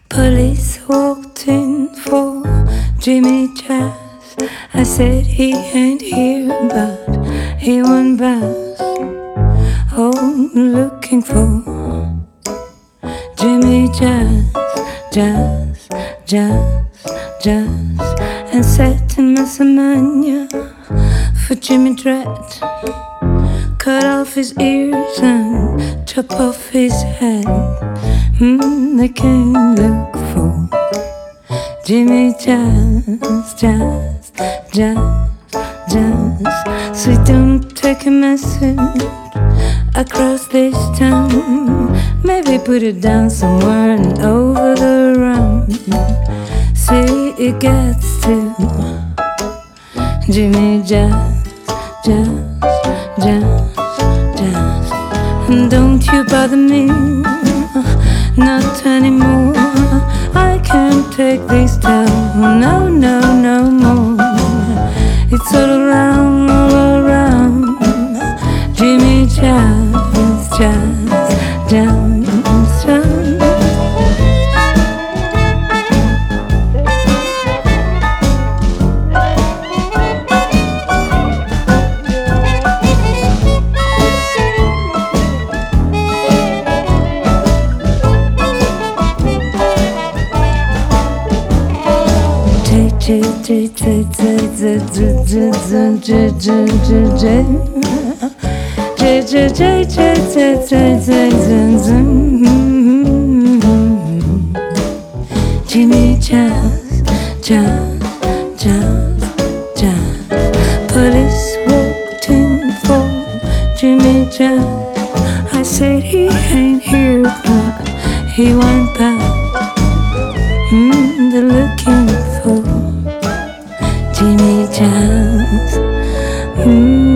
Police walked in for Jimmy Jazz. I said he ain't here, but he went bounce. Oh, looking for Jimmy Jazz, Jazz, Jazz, Jazz. And set in Massamania for Jimmy Dread. Cut off his ears and chop off his head. They came look for Jimmy Jazz, Jazz, Jazz, Jazz. So don't take a message across this town. Maybe put it down somewhere and over the round. See, it gets to Jimmy Jazz, Jazz, Jazz, Jazz. And don't you bother me, not anymore. I can't take this down, no, no, no more. It's all around, all around. Jimmy Jazz, Jazz, Jazz, Jazz. Jimmy Jazz, Jazz, Jazz, Jazz. Police walked in for Jimmy Jazz. I said he ain't here, but he went back. They're looking for Jimmy Jazz.